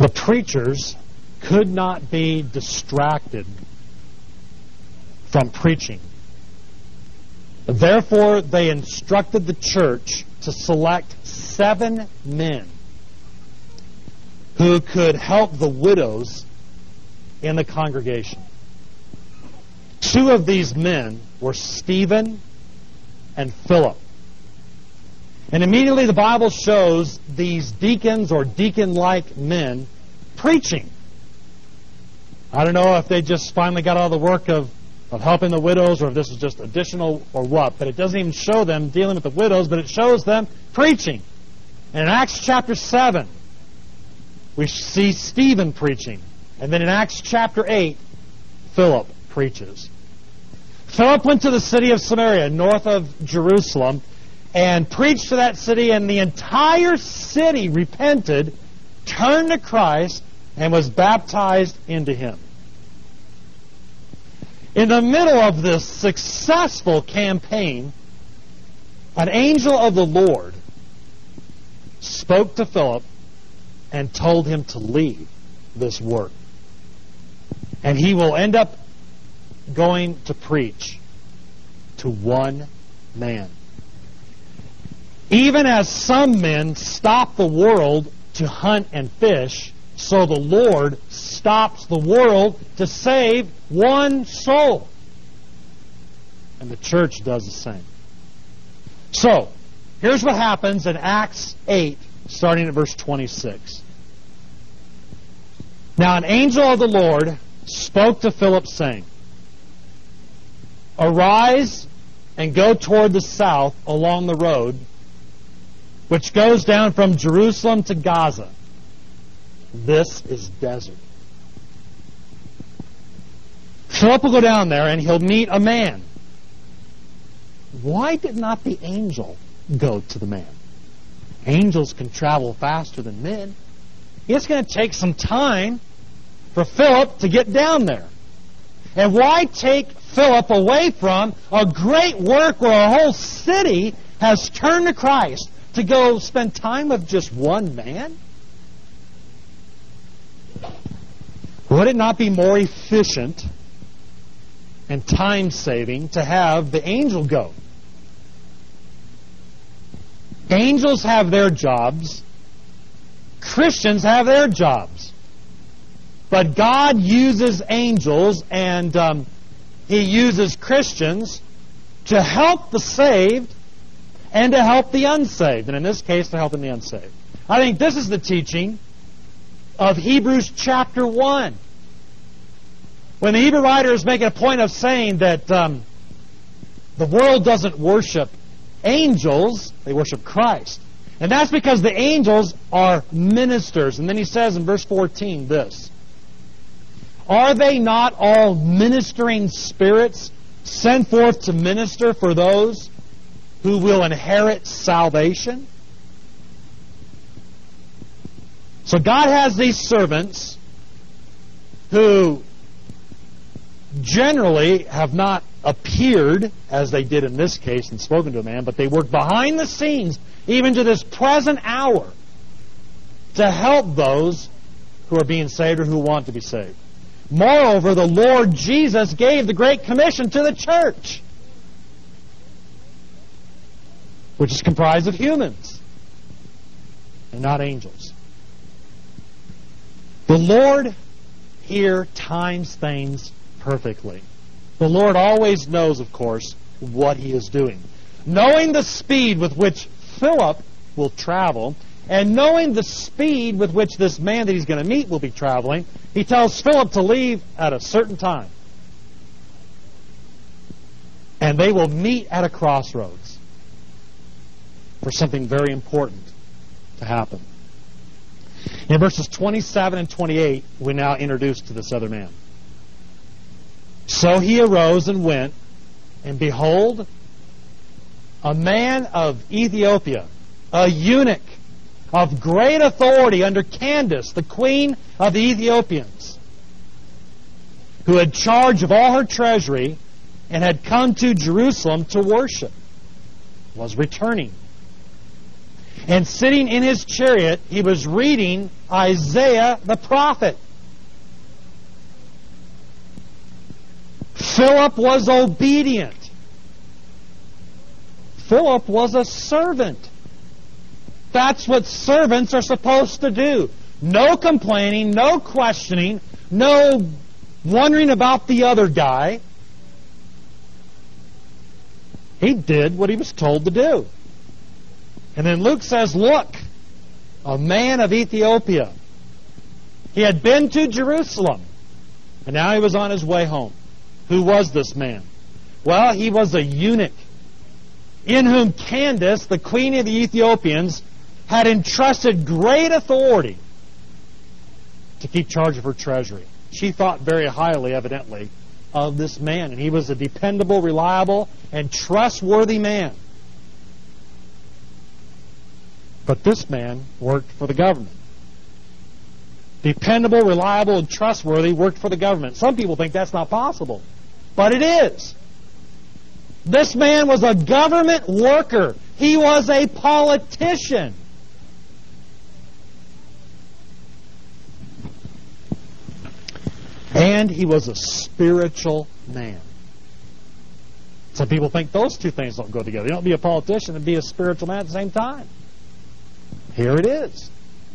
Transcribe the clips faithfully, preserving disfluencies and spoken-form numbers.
The preachers could not be distracted from preaching. Therefore, they instructed the church to select seven men who could help the widows in the congregation. Two of these men were Stephen and Philip. And immediately the Bible shows these deacons or deacon-like men preaching. I don't know if they just finally got all the work of, of helping the widows or if this is just additional or what, but it doesn't even show them dealing with the widows, but it shows them preaching. And in Acts chapter seven, we see Stephen preaching. And then in Acts chapter eight, Philip preaches. Philip went to the city of Samaria, north of Jerusalem, and preached to that city, and the entire city repented, turned to Christ, and was baptized into Him. In the middle of this successful campaign, an angel of the Lord spoke to Philip and told him to leave this work. And he will end up going to preach to one man. Even as some men stop the world to hunt and fish, so the Lord stops the world to save one soul. And the church does the same. So, here's what happens in Acts eight, starting at verse twenty-six. Now an angel of the Lord spoke to Philip, saying, "Arise and go toward the south along the road which goes down from Jerusalem to Gaza. This is desert." Philip will go down there and he'll meet a man. Why did not the angel go to the man? Angels can travel faster than men. It's going to take some time for Philip to get down there. And why take Philip away from a great work where a whole city has turned to Christ to go spend time with just one man? Would it not be more efficient and time-saving to have the angel go? Angels have their jobs. Christians have their jobs. But God uses angels and um, He uses Christians to help the saved and to help the unsaved. And in this case, to help the unsaved. I think this is the teaching of Hebrews chapter one. When the Hebrew writer is making a point of saying that um, the world doesn't worship angels, they worship Christ. And that's because the angels are ministers. And then he says in verse fourteen this, "Are they not all ministering spirits sent forth to minister for those who will inherit salvation?" So God has these servants who generally have not appeared, as they did in this case, and spoken to a man, but they work behind the scenes, even to this present hour, to help those who are being saved or who want to be saved. Moreover, the Lord Jesus gave the Great Commission to the church, which is comprised of humans and not angels. The Lord here times things perfectly. The Lord always knows, of course, what He is doing. Knowing the speed with which Philip will travel, and knowing the speed with which this man that he's going to meet will be traveling, he tells Philip to leave at a certain time. And they will meet at a crossroads for something very important to happen. In verses twenty-seven and twenty-eight, we're now introduced to this other man. "So he arose and went, and behold, a man of Ethiopia, a eunuch of great authority under Candace, the queen of the Ethiopians, who had charge of all her treasury and had come to Jerusalem to worship, was returning. And sitting in his chariot, he was reading Isaiah the prophet. Philip was obedient. Philip was a servant. That's what servants are supposed to do. No complaining, no questioning, no wondering about the other guy. He did what he was told to do. And then Luke says, look, a man of Ethiopia. He had been to Jerusalem, and now he was on his way home. Who was this man? Well, he was a eunuch, in whom Candace, the queen of the Ethiopians, had entrusted great authority to keep charge of her treasury. She thought very highly, evidently, of this man, and he was a dependable, reliable, and trustworthy man. But this man worked for the government. Dependable, reliable, and trustworthy, worked for the government. Some people think that's not possible, but it is. This man was a government worker. He was a politician. And he was a spiritual man. Some people think those two things don't go together. You don't be a politician and be a spiritual man at the same time. Here it is.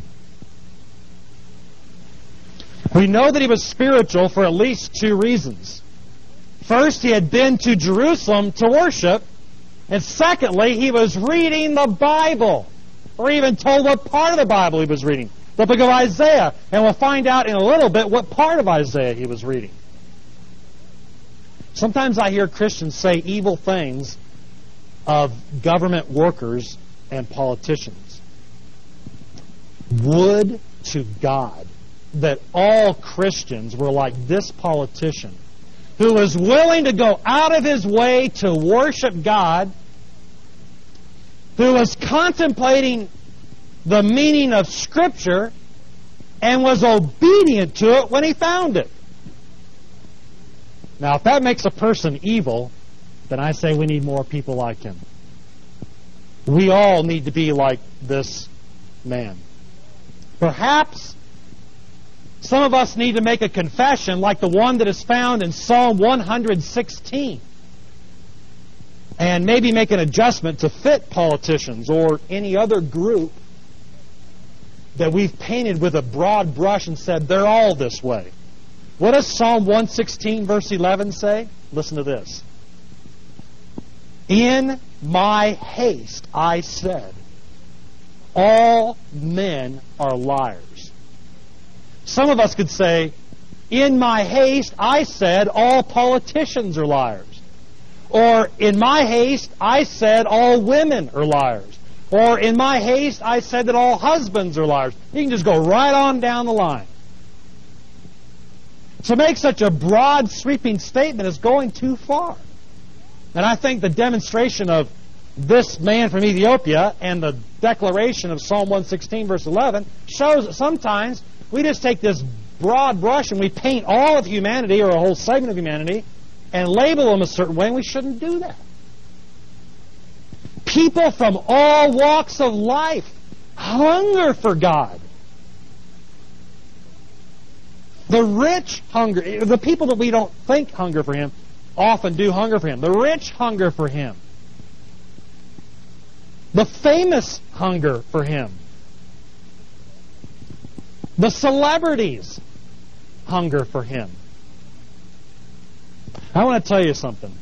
We know that he was spiritual for at least two reasons. First, he had been to Jerusalem to worship. And secondly, he was reading the Bible. We're even told what part of the Bible he was reading. The book of Isaiah. And we'll find out in a little bit what part of Isaiah he was reading. Sometimes I hear Christians say evil things of government workers and politicians. Would to God that all Christians were like this politician, who was willing to go out of his way to worship God, who was contemplating the meaning of Scripture, and was obedient to it when he found it. Now, if that makes a person evil, then I say we need more people like him. We all need to be like this man. Perhaps some of us need to make a confession like the one that is found in Psalm one sixteen. And maybe make an adjustment to fit politicians or any other group that we've painted with a broad brush and said they're all this way. What does Psalm one sixteen verse eleven say? Listen to this. In my haste I said, all men are liars. Some of us could say, in my haste I said all politicians are liars. Or, in my haste I said all women are liars. Or, in my haste I said that all husbands are liars. You can just go right on down the line. To make such a broad, sweeping statement is going too far. And I think the demonstration of this man from Ethiopia and the declaration of Psalm one sixteen verse eleven shows that sometimes we just take this broad brush and we paint all of humanity or a whole segment of humanity and label them a certain way, and we shouldn't do that. People from all walks of life hunger for God. The rich hunger. The people that we don't think hunger for Him often do hunger for Him. The rich hunger for Him. The famous hunger for Him. The celebrities hunger for Him. I want to tell you something.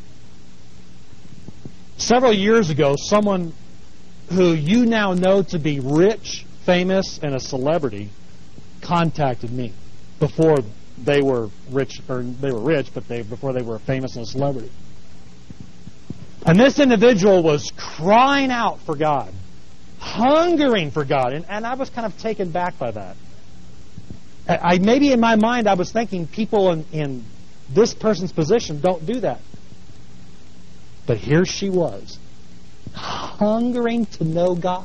Several years ago, someone who you now know to be rich, famous, and a celebrity contacted me before they were rich, or they were rich, but they before they were famous and a celebrity. And this individual was crying out for God, hungering for God, and, and I was kind of taken back by that. I, I maybe in my mind I was thinking people in, in this person's position don't do that. But here she was, hungering to know God.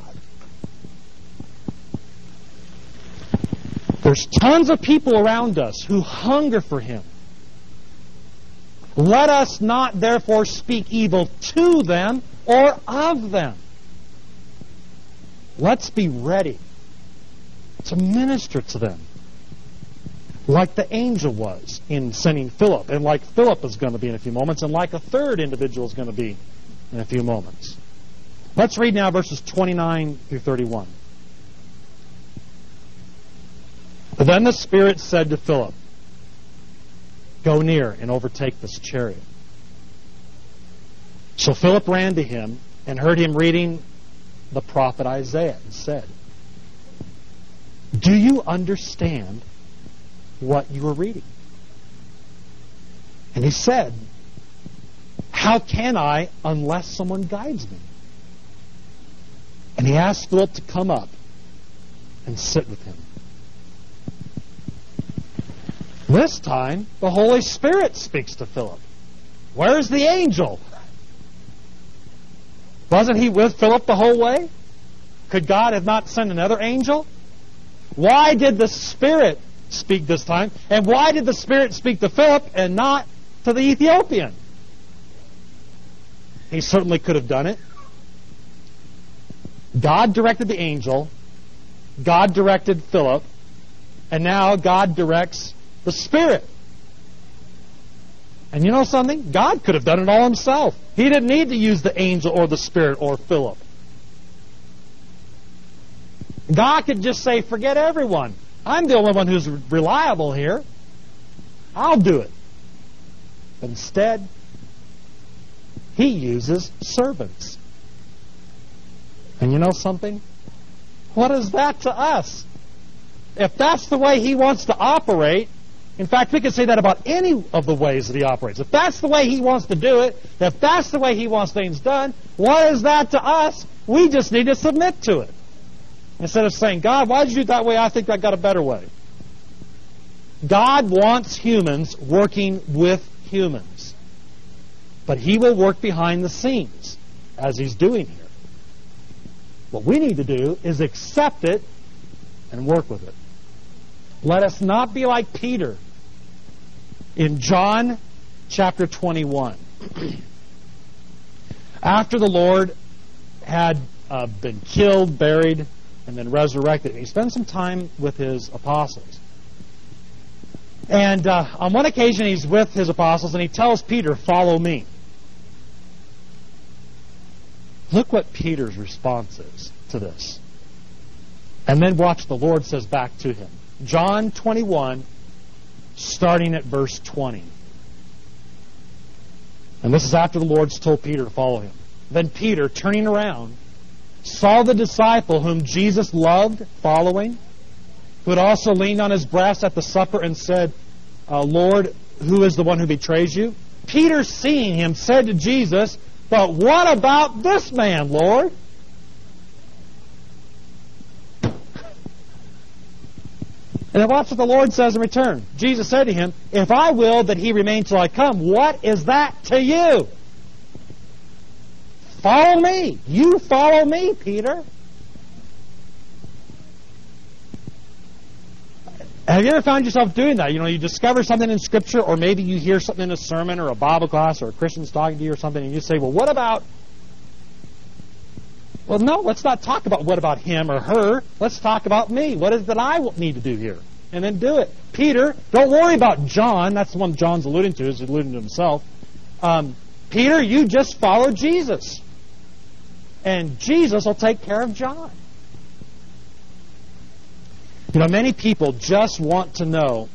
There's tons of people around us who hunger for Him. Let us not therefore speak evil to them or of them. let's be ready to minister to them, like the angel was in sending Philip, and like Philip is going to be in a few moments, and like a third individual is going to be in a few moments. Let's read now verses twenty-nine through thirty-one. But then the Spirit said to Philip, "Go near and overtake this chariot." So Philip ran to him and heard him reading the prophet Isaiah and said, "Do you understand what you are reading?" And he said, "How can I unless someone guides me?" And he asked Philip to come up and sit with him. This time, the Holy Spirit speaks to Philip. Where's the angel? Wasn't he with Philip the whole way? Could God have not sent another angel? Why did the Spirit speak this time? And why did the Spirit speak to Philip and not to the Ethiopian? He certainly could have done it. God directed the angel, God directed Philip, and now God directs the Spirit. And you know something? God could have done it all himself. He didn't need to use the angel or the Spirit or Philip. God could just say, forget everyone. I'm the only one who's reliable here. I'll do it. But instead, he uses servants. And you know something? What is that to us? If that's the way he wants to operate, in fact, we could say that about any of the ways that he operates. If that's the way he wants to do it, if that's the way he wants things done, what is that to us? We just need to submit to it. Instead of saying, God, why did you do it that way? I think I got a better way. God wants humans working with humans. But he will work behind the scenes, as he's doing here. What we need to do is accept it and work with it. Let us not be like Peter in John chapter twenty-one. After the Lord had uh, been killed, buried, and then resurrected, he spent some time with his apostles. And uh, on one occasion he's with his apostles and he tells Peter, "Follow me." Look what Peter's response is to this. And then watch the Lord says back to him. John twenty-one, starting at verse twenty. And this is after the Lord's told Peter to follow him. Then Peter, turning around, saw the disciple whom Jesus loved following, who had also leaned on his breast at the supper and said, uh, Lord, who is the one who betrays you? Peter, seeing him, said to Jesus, "But what about this man, Lord?" And then watch what the Lord says in return. Jesus said to him, "If I will that he remain till I come, what is that to you? Follow me. You follow me, Peter." Have you ever found yourself doing that? You know, you discover something in Scripture, or maybe you hear something in a sermon or a Bible class or a Christian's talking to you or something, and you say, well, what about... Well, no, let's not talk about what about him or her. Let's talk about me. What is it that I need to do here? And then do it. Peter, don't worry about John. That's the one John's alluding to. He's alluding to himself. Um, Peter, you just follow Jesus. And Jesus will take care of John. You know, many people just want to know,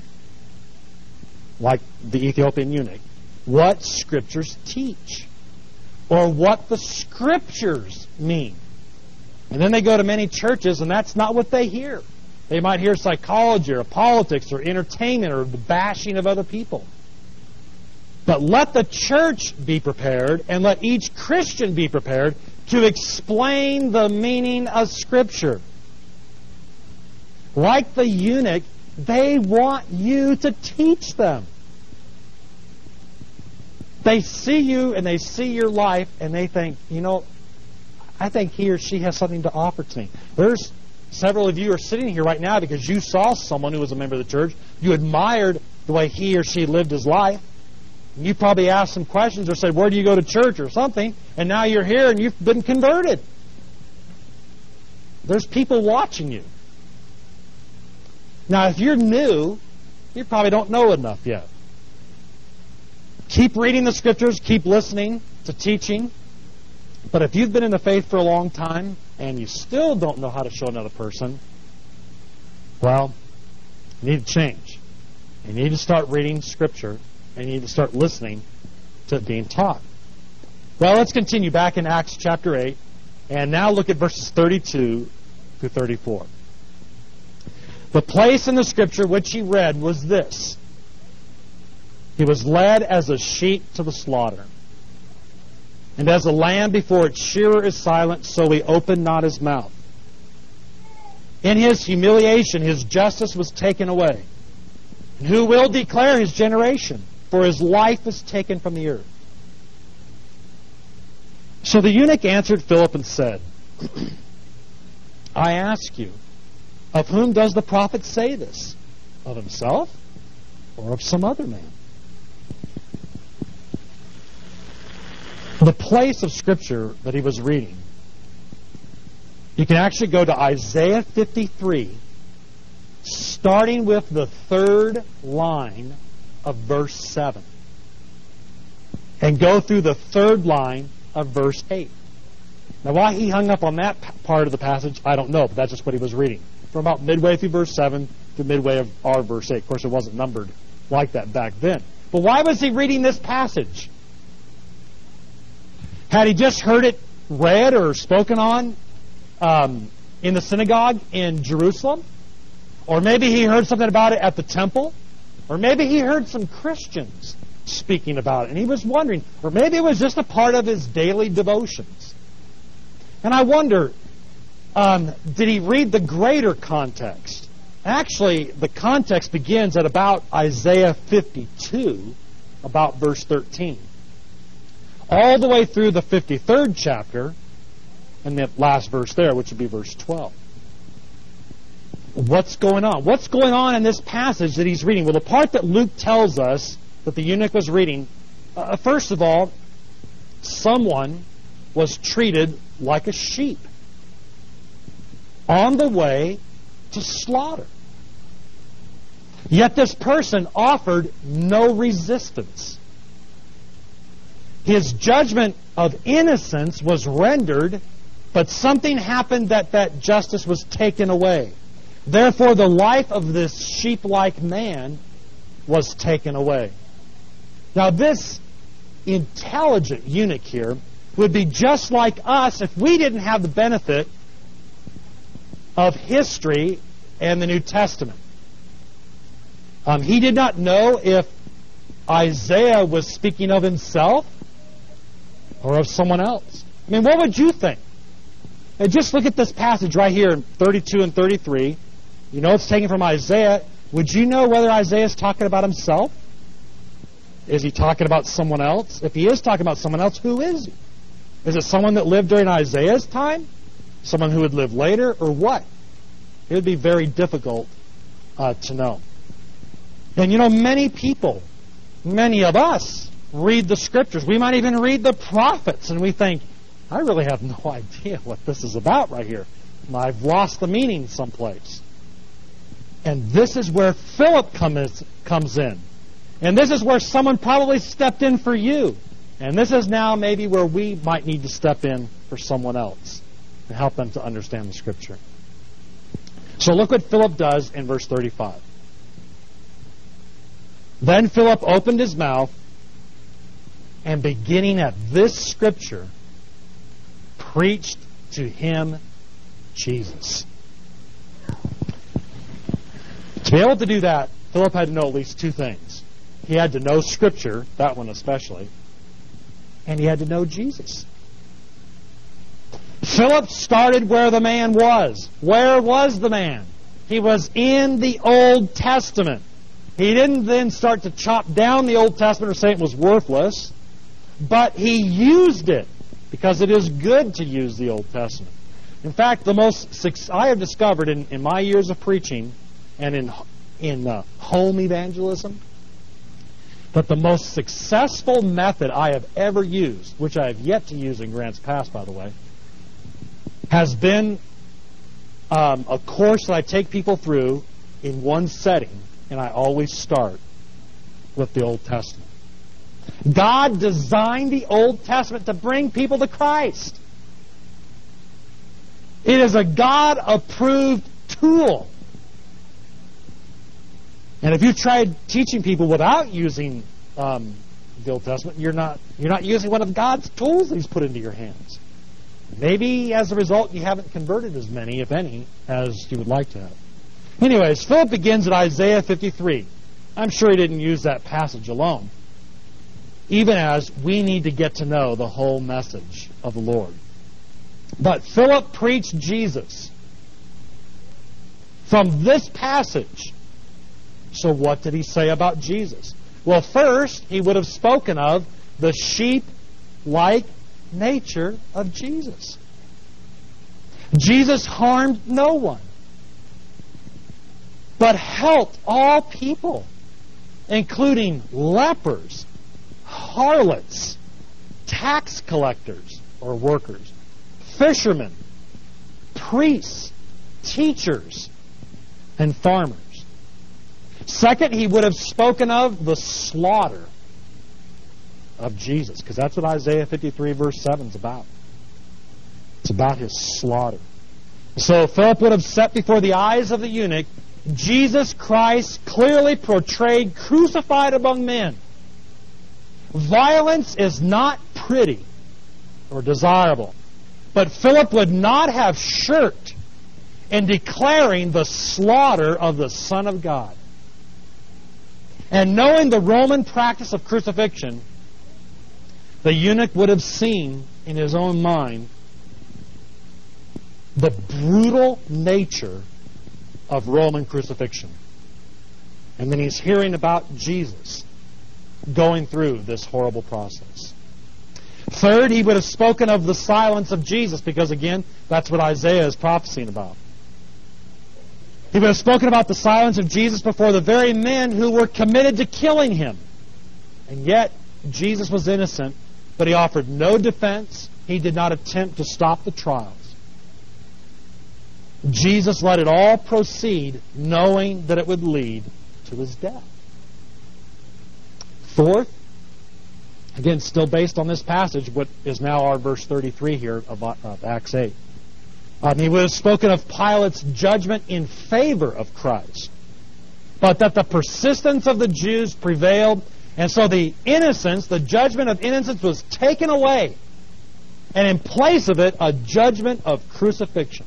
like the Ethiopian eunuch, what Scriptures teach. Or what the Scriptures mean. And then they go to many churches, and that's not what they hear. They might hear psychology or politics or entertainment or the bashing of other people. But let the church be prepared, and let each Christian be prepared to explain the meaning of Scripture. Like the eunuch, they want you to teach them. They see you and they see your life and they think, you know, I think he or she has something to offer to me. There's several of you are sitting here right now because you saw someone who was a member of the church. You admired the way he or she lived his life. And you probably asked some questions or said, where do you go to church or something? And now you're here and you've been converted. There's people watching you. Now, if you're new, you probably don't know enough yet. Keep reading the Scriptures, keep listening to teaching. But if you've been in the faith for a long time and you still don't know how to show another person, well, you need to change. You need to start reading Scripture, and you need to start listening to it being taught. Well, let's continue back in Acts chapter eight, and now look at verses thirty-two through thirty-four. The place in the Scripture which he read was this: he was led as a sheep to the slaughter, and as a lamb before its shearer is silent, so he opened not his mouth. In his humiliation, his justice was taken away. And who will declare his generation? For his life is taken from the earth. So the eunuch answered Philip and said, I ask you, of whom does the prophet say this? Of himself or of some other man? The place of Scripture that he was reading, you can actually go to Isaiah fifty-three, starting with the third line of verse seven, and go through the third line of verse eight. Now, why he hung up on that p- part of the passage, I don't know, but that's just what he was reading. From about midway through verse seven to midway of our verse eight. Of course, it wasn't numbered like that back then. But why was he reading this passage? Had he just heard it read or spoken on um, in the synagogue in Jerusalem? Or maybe he heard something about it at the temple? Or maybe he heard some Christians speaking about it, and he was wondering. Or maybe it was just a part of his daily devotions. And I wonder, um, did he read the greater context? Actually, the context begins at about Isaiah fifty-two, about verse thirteen. All the way through the fifty-third chapter, and the last verse there, which would be verse twelve. What's going on? What's going on in this passage that he's reading? Well, the part that Luke tells us that the eunuch was reading, uh, first of all, someone was treated like a sheep on the way to slaughter. Yet this person offered no resistance. His judgment of innocence was rendered, but something happened that that justice was taken away. Therefore, the life of this sheep-like man was taken away. Now, this intelligent eunuch here would be just like us if we didn't have the benefit of history and the New Testament. Um, he did not know if Isaiah was speaking of himself or of someone else. I mean, what would you think? And just look at this passage right here in thirty-two and thirty-three. You know it's taken from Isaiah. Would you know whether Isaiah is talking about himself? Is he talking about someone else? If he is talking about someone else, who is he? Is it someone that lived during Isaiah's time? Someone who would live later? Or what? It would be very difficult uh, to know. And you know, many people, many of us, read the Scriptures. We might even read the prophets, and we think, I really have no idea what this is about right here. I've lost the meaning someplace. And this is where Philip comes comes in. And this is where someone probably stepped in for you. And this is now maybe where we might need to step in for someone else and help them to understand the Scripture. So look what Philip does in verse thirty-five. Then Philip opened his mouth, and beginning at this Scripture, preached to him Jesus. To be able to do that, Philip had to know at least two things. He had to know Scripture, that one especially, and he had to know Jesus. Philip started where the man was. Where was the man? He was in the Old Testament. He didn't then start to chop down the Old Testament or say it was worthless, but he used it because it is good to use the Old Testament. In fact, the most I have discovered in, in my years of preaching and in in uh, home evangelism, that the most successful method I have ever used, which I have yet to use in Grants Pass, by the way, has been um, a course that I take people through in one setting, and I always start with the Old Testament. God designed the Old Testament to bring people to Christ. It is a God-approved tool. And if you tried teaching people without using um, the Old Testament, you're not you're not using one of God's tools that He's put into your hands. Maybe as a result, you haven't converted as many, if any, as you would like to have. Anyways, Philip begins at Isaiah fifty-three. I'm sure he didn't use that passage alone, even as we need to get to know the whole message of the Lord. But Philip preached Jesus from this passage. So what did he say about Jesus? Well, first, he would have spoken of the sheep-like nature of Jesus. Jesus harmed no one, but helped all people, including lepers, harlots, tax collectors or workers, fishermen, priests, teachers, and farmers. Second, he would have spoken of the slaughter of Jesus, because that's what Isaiah fifty-three verse seven is about. It's about His slaughter. So Philip would have set before the eyes of the eunuch Jesus Christ clearly portrayed crucified among men. Violence is not pretty or desirable, but Philip would not have shirked in declaring the slaughter of the Son of God. And knowing the Roman practice of crucifixion, the eunuch would have seen in his own mind the brutal nature of Roman crucifixion. And then he's hearing about Jesus going through this horrible process. Third, he would have spoken of the silence of Jesus, because again, that's what Isaiah is prophesying about. He would have spoken about the silence of Jesus before the very men who were committed to killing Him. And yet, Jesus was innocent, but He offered no defense. He did not attempt to stop the trials. Jesus let it all proceed, knowing that it would lead to His death. Fourth, again, still based on this passage, what is now our verse thirty-three here of, of Acts eight. Um, he would have spoken of Pilate's judgment in favor of Christ, but that the persistence of the Jews prevailed, and so the innocence, the judgment of innocence was taken away, and in place of it, a judgment of crucifixion.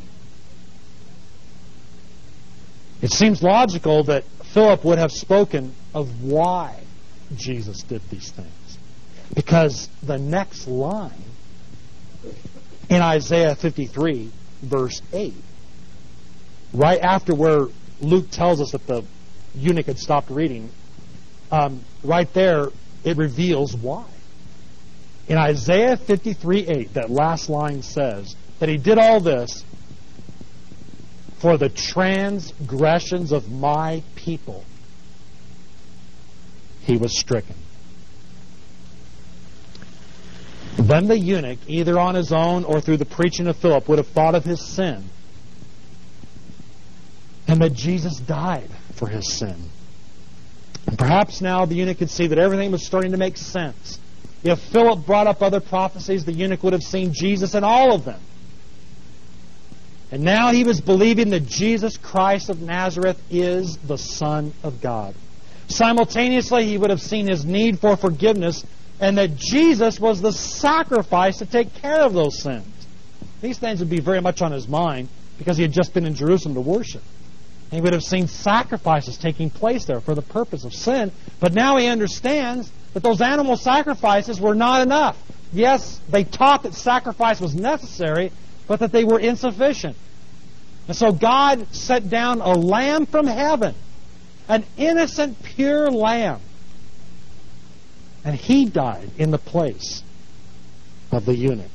It seems logical that Philip would have spoken of why Jesus did these things, because the next line in Isaiah fifty-three, verse eight, right after where Luke tells us that the eunuch had stopped reading, um, right there it reveals why. In Isaiah fifty-three eight, that last line says that he did all this for the transgressions of my people. He was stricken. Then the eunuch, either on his own or through the preaching of Philip, would have thought of his sin, and that Jesus died for his sin. And perhaps now the eunuch could see that everything was starting to make sense. If Philip brought up other prophecies, the eunuch would have seen Jesus in all of them. And now he was believing that Jesus Christ of Nazareth is the Son of God. Simultaneously, he would have seen his need for forgiveness, and that Jesus was the sacrifice to take care of those sins. These things would be very much on his mind, because he had just been in Jerusalem to worship. And he would have seen sacrifices taking place there for the purpose of sin. But now he understands that those animal sacrifices were not enough. Yes, they taught that sacrifice was necessary, but that they were insufficient. And so God set down a lamb from heaven, an innocent, pure lamb. And He died in the place of the eunuch.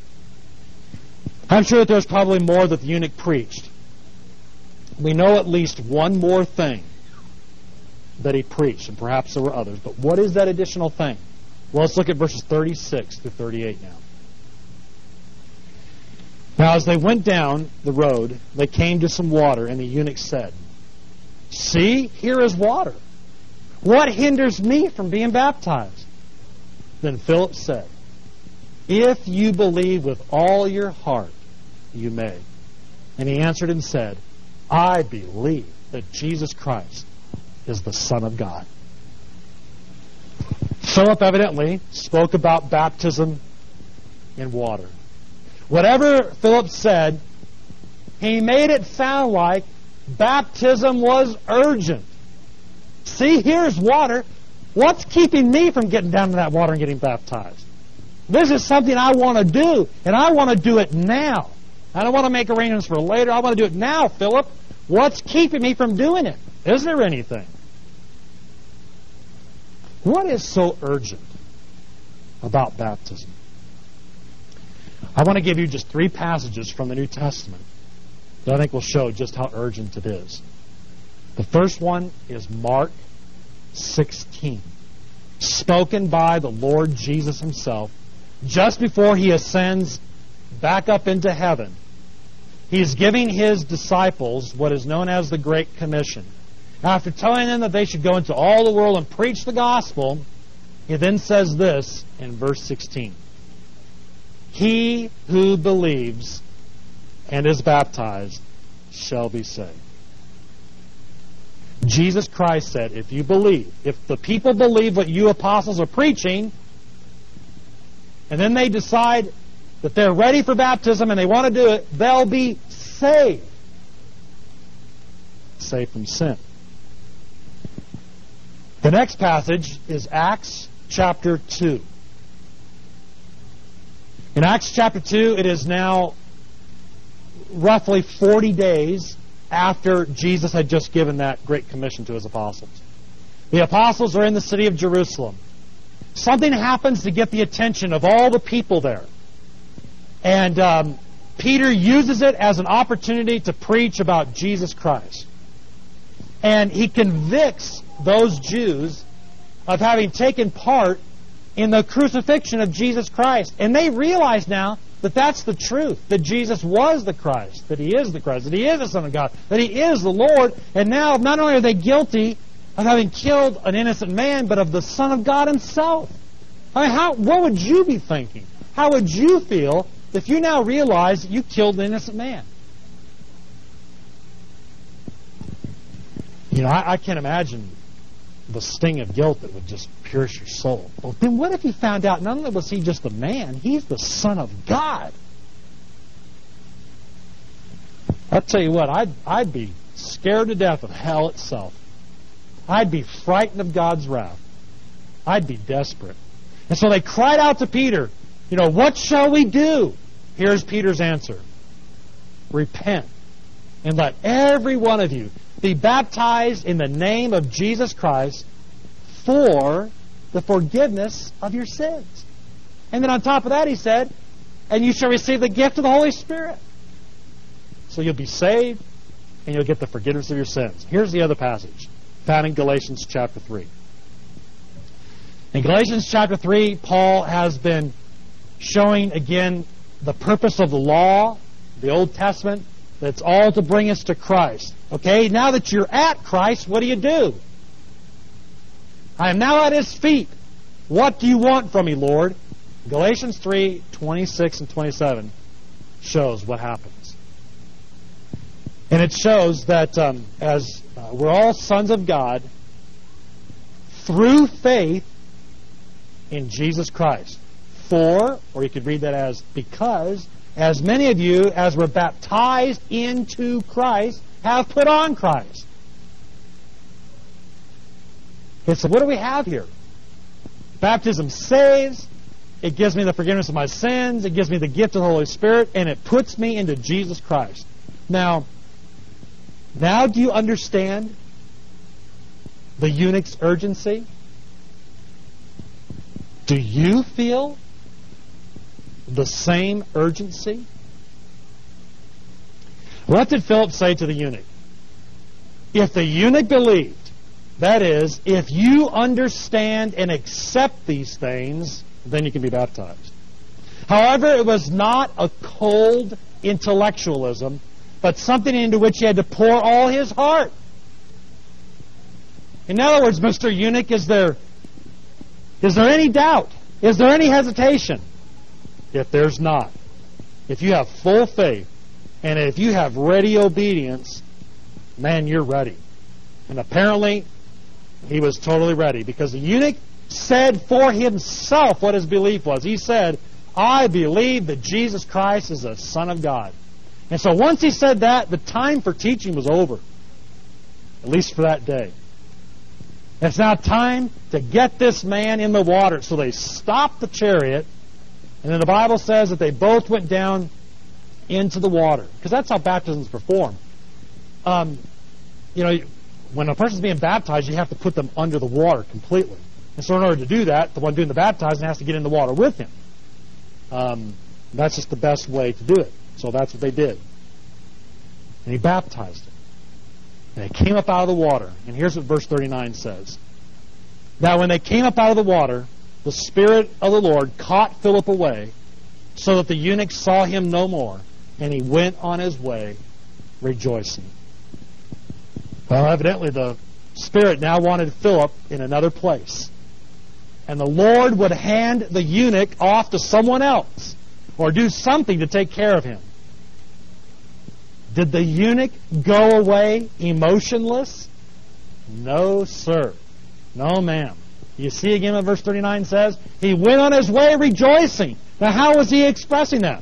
I'm sure that there's probably more that the eunuch preached. We know at least one more thing that he preached, and perhaps there were others. But what is that additional thing? Well, let's look at verses thirty-six through thirty-eight now. Now as they went down the road, they came to some water, and the eunuch said, "See, here is water. What hinders me from being baptized?" Then Philip said, "If you believe with all your heart, you may." And he answered and said, "I believe that Jesus Christ is the Son of God." Philip evidently spoke about baptism in water. Whatever Philip said, he made it sound like baptism was urgent. See, here's water. What's keeping me from getting down to that water and getting baptized? This is something I want to do, and I want to do it now. I don't want to make arrangements for later. I want to do it now, Philip. What's keeping me from doing it? Is there anything? What is so urgent about baptism? I want to give you just three passages from the New Testament that I think will show just how urgent it is. The first one is Mark sixteen, spoken by the Lord Jesus himself just before he ascends back up into heaven. He's giving his disciples what is known as the Great Commission. After telling them that they should go into all the world and preach the gospel, he then says this in verse sixteen. "He who believes and is baptized shall be saved." Jesus Christ said, if you believe, if the people believe what you apostles are preaching, and then they decide that they're ready for baptism and they want to do it, they'll be saved. Saved from sin. The next passage is Acts chapter two. In Acts chapter two, it is now roughly forty days after Jesus had just given that great commission to his apostles. The apostles are in the city of Jerusalem. Something happens to get the attention of all the people there. And um, Peter uses it as an opportunity to preach about Jesus Christ. And he convicts those Jews of having taken part in the crucifixion of Jesus Christ. And they realize now that that's the truth, that Jesus was the Christ, that he is the Christ, that he is the Son of God, that he is the Lord. And now not only are they guilty of having killed an innocent man, but of the Son of God himself. I mean, how, what would you be thinking? How would you feel if you now realize that you killed an innocent man? You know, I, I can't imagine the sting of guilt that would just pierce your soul. Well, then what if you found out not only was he just a man, he's the Son of God? I'll tell you what, I'd, I'd be scared to death of hell itself. I'd be frightened of God's wrath. I'd be desperate. And so they cried out to Peter, you know, what shall we do? Here's Peter's answer. Repent, and let every one of you be baptized in the name of Jesus Christ for the forgiveness of your sins. And then on top of that he said, and you shall receive the gift of the Holy Spirit. So you'll be saved and you'll get the forgiveness of your sins. Here's the other passage found in Galatians chapter three. In Galatians chapter three, Paul has been showing again the purpose of the law, the Old Testament, that's all to bring us to Christ. Okay, now that you're at Christ, what do you do? I am now at his feet. What do you want from me, Lord? Galatians three, twenty-six and twenty-seven shows what happens. And it shows that um, as uh, we're all sons of God through faith in Jesus Christ. For, or you could read that as because, as many of you as were baptized into Christ have put on Christ. Okay, so what do we have here? Baptism saves. It gives me the forgiveness of my sins. It gives me the gift of the Holy Spirit. And it puts me into Jesus Christ. Now, now do you understand the eunuch's urgency? Do you feel the same urgency? What did Philip say to the eunuch? If the eunuch believed, that is, if you understand and accept these things, then you can be baptized. However, it was not a cold intellectualism, but something into which he had to pour all his heart. In other words, Mister Eunuch, is there, is there any doubt? Is there any hesitation? If there's not, if you have full faith, and if you have ready obedience, man, you're ready. And apparently, he was totally ready, because the eunuch said for himself what his belief was. He said, I believe that Jesus Christ is the Son of God. And so once he said that, the time for teaching was over, at least for that day. It's now time to get this man in the water. So they stopped the chariot, and then the Bible says that they both went down into the water, because that's how baptism is performed. Um, you know, when a person's being baptized, you have to put them under the water completely. And so in order to do that, the one doing the baptizing has to get in the water with him. Um, that's just the best way to do it. So that's what they did. And he baptized him. And they came up out of the water. And here's what verse thirty-nine says. Now when they came up out of the water, the Spirit of the Lord caught Philip away, so that the eunuch saw him no more, and he went on his way rejoicing. Well, evidently the Spirit now wanted Philip in another place. And the Lord would hand the eunuch off to someone else, or do something to take care of him. Did the eunuch go away emotionless? No, sir. No, ma'am. You see again what verse thirty-nine says? He went on his way rejoicing. Now, how was he expressing that?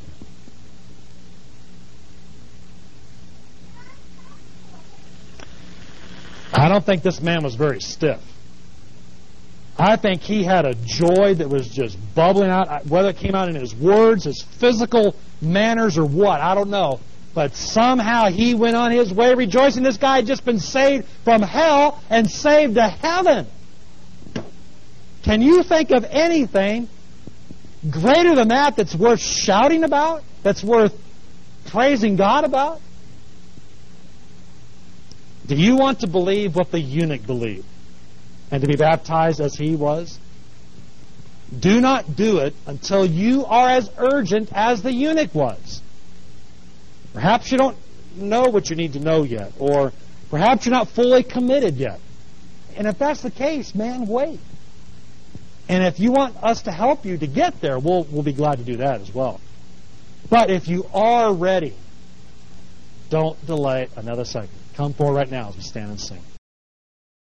I don't think this man was very stiff. I think he had a joy that was just bubbling out, whether it came out in his words, his physical manners, or what, I don't know. But somehow he went on his way rejoicing. This guy had just been saved from hell and saved to heaven. Can you think of anything greater than that that's worth shouting about? That's worth praising God about? Do you want to believe what the eunuch believed and to be baptized as he was? Do not do it until you are as urgent as the eunuch was. Perhaps you don't know what you need to know yet, or perhaps you're not fully committed yet. And if that's the case, man, wait. And if you want us to help you to get there, we'll, we'll be glad to do that as well. But if you are ready, don't delay another second. Come forward right now as we stand and sing.